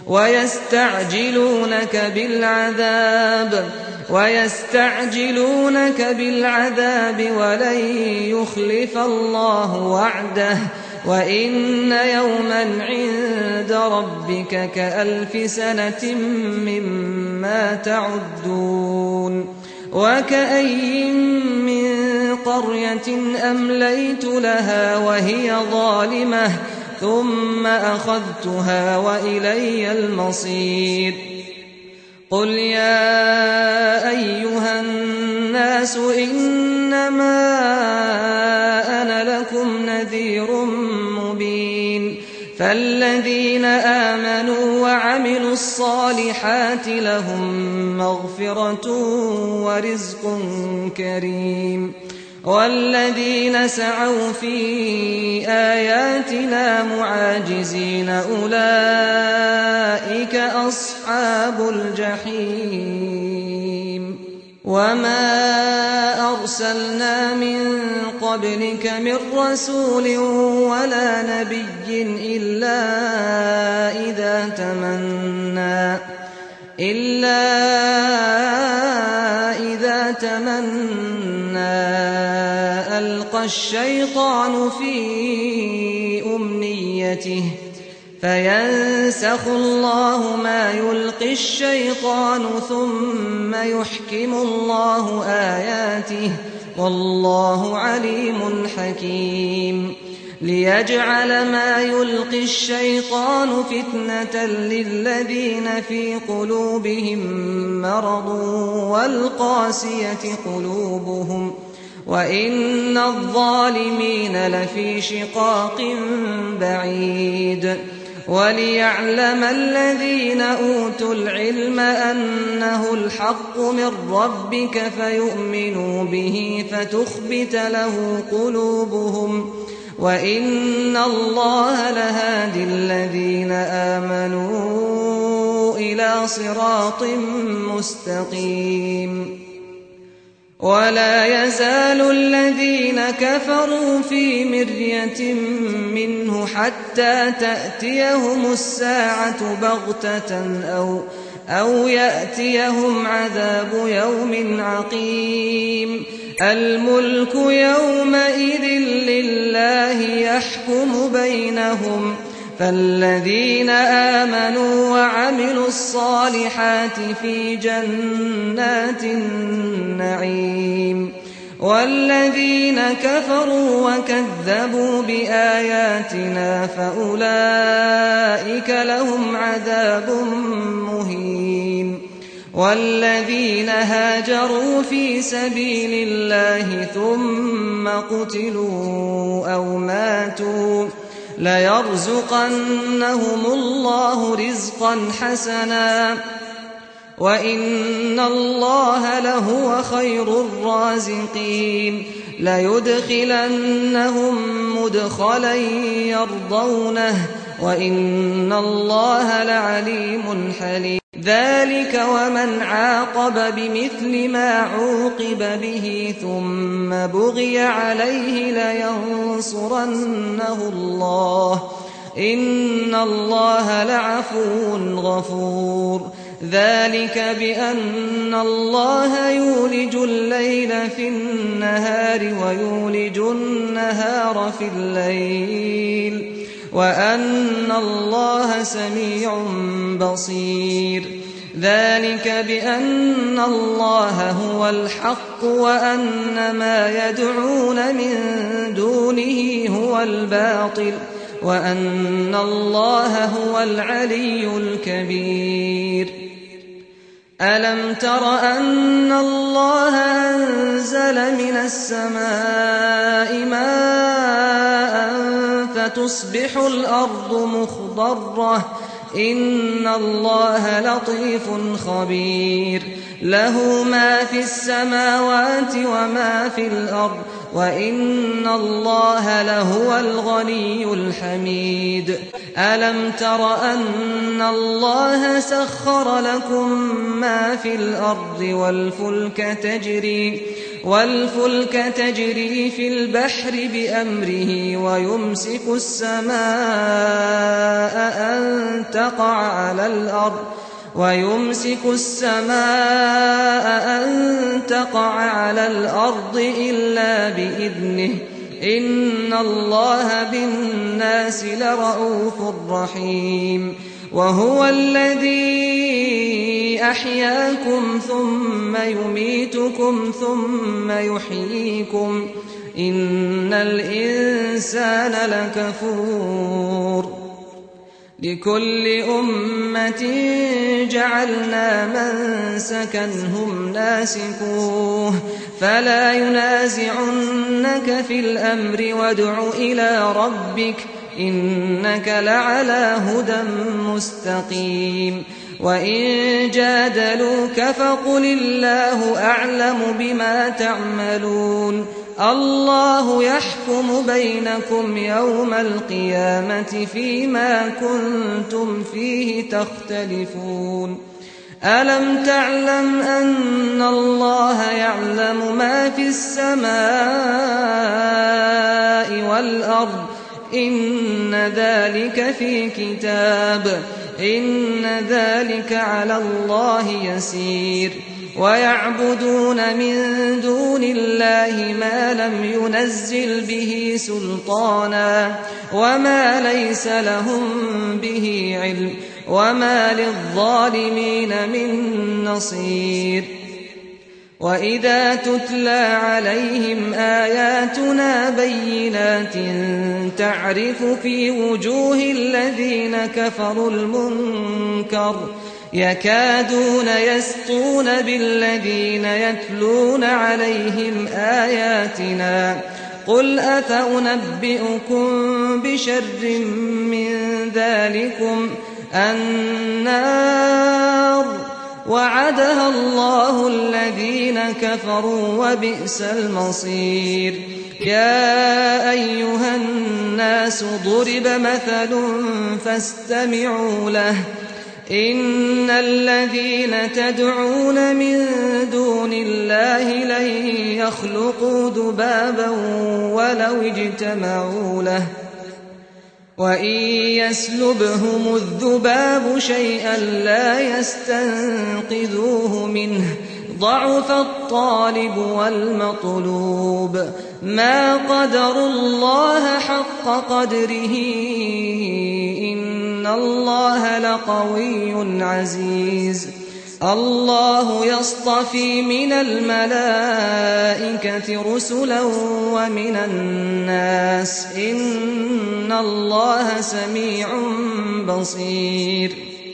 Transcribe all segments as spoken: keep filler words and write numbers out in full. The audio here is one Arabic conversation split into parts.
ويستعجلونك بالعذاب ويستعجلونك بالعذاب ولن يخلف الله وعده وإن يوما عند ربك كألف سنة مما تعدون وكأي من قرية أمليت لها وهي ظالمة ثم أخذتها وإلي المصير قل يا أيها الناس إنما أنا لكم نذير مبين فالذين آمنوا وعملوا الصالحات لهم مغفرة ورزق كريم والذين سعوا في آياتنا معاجزين أولئك أصحاب الجحيم وما أرسلنا من قبلك من رسول ولا نبي إلا إذا تمنى إلا إذا تمنى ألقى الشيطان في أمنيته فينسخ الله ما يلقي الشيطان ثم يحكم الله آياته والله عليم حكيم ليجعل ما يلقي الشيطان فتنة للذين في قلوبهم مرض والقاسية قلوبهم وإن الظالمين لفي شقاق بعيد وليعلم الذين أوتوا العلم أنه الحق من ربك فيؤمنوا به فتخبت له قلوبهم وإن الله لهادي الذين آمنوا إلى صراط مستقيم ولا يزال الذين كفروا في مرية منه حتى تأتيهم الساعة بغتة أو أو يأتيهم عذاب يوم عقيم الملك يومئذ لله يحكم بينهم فالذين آمنوا وعملوا الصالحات في جنات النعيم والذين كفروا وكذبوا بآياتنا فأولئك لهم عذاب مهين والذين هاجروا في سبيل الله ثم قتلوا أو ماتوا ليرزقنهم الله رزقا حسنا وإن الله لهو خير الرازقين ليدخلنهم مدخلا يرضونه وإن الله لعليم حليم ذلك ومن عاقب بمثل ما عوقب به ثم بغي عليه لينصرنه الله إن الله لعفو غفور ذلك بأن الله يولج الليل في النهار ويولج النهار في الليل وأن الله سميع بصير ذلك بأن الله هو الحق وأن ما يدعون من دونه هو الباطل وأن الله هو العلي الكبير ألم تر أن الله أنزل من السماء ماء فتصبح الأرض مخضرة إن الله لطيف خبير له ما في السماوات وما في الأرض وإن الله لهو الغني الحميد ألم تر أن الله سخر لكم ما في الأرض والفلك تجري والفلك تجري في البحر بأمره ويمسك السماء أن تقع على الأرض ويمسك السماء أن تقع على الأرض إلا بإذنه إن الله بالناس لرءوف رحيم وهو الذي أحياكم ثم يميتكم ثم يحييكم إن الإنسان لكفور لكل أمة جعلنا منسكا هم ناسكوه فلا ينازعنك في الأمر وادع إلى ربك إنك لعلى هدى مستقيم وإن جادلوك فقل الله أعلم بما تعملون الله يحكم بينكم يوم القيامة فيما كنتم فيه تختلفون ألم تعلم أن الله يعلم ما في السماء والأرض إن ذلك في كتاب إن ذلك على الله يسير ويعبدون من دون الله ما لم ينزل به سلطانا وما ليس لهم به علم وما للظالمين من نصير وإذا تتلى عليهم آياتنا بينات تعرف في وجوه الذين كفروا المنكر يكادون يسطون بالذين يتلون عليهم آياتنا قل أفأنبئكم بشر من ذلكم النار وعدها الله الذين كفروا وبئس المصير يا أيها الناس ضرب مثل فاستمعوا له إن الذين تدعون من دون الله لن يخلقوا ذبابا ولو اجتمعوا له وإن يسلبهم الذباب شيئا لا يستنقذوه منه ضعف الطالب والمطلوب ما قدروا الله حق قدره إن الله لقوي عزيز الله يصطفي من الملائكة رسلا ومن الناس إن الله سميع بصير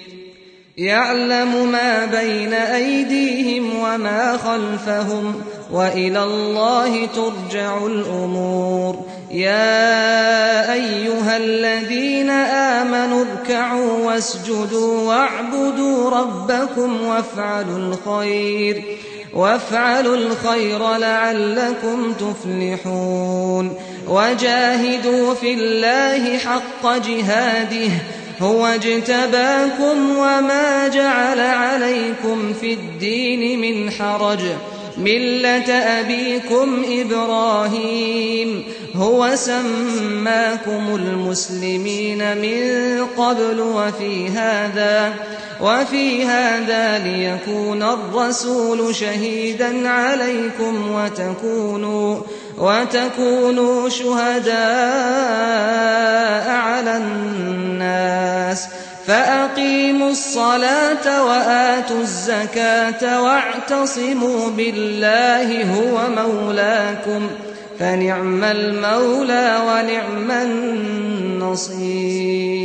يعلم ما بين أيديهم وما خلفهم وإلى الله ترجع الأمور يا أيها الذين آمنوا اركعوا واسجدوا واعبدوا ربكم وافعلوا الخير وافعلوا الخير لعلكم تفلحون وجاهدوا في الله حق جهاده هو اجتباكم وما جعل عليكم في الدين من حرج ملة أبيكم إبراهيم هو سماكم المسلمين من قبل وفي هذا وفي هذا ليكون الرسول شهيدا عليكم وتكونوا وتكونوا شهداء على الناس فأقيموا الصلاة وآتوا الزكاة واعتصموا بالله هو مولاكم فنعم المولى ونعم النصير.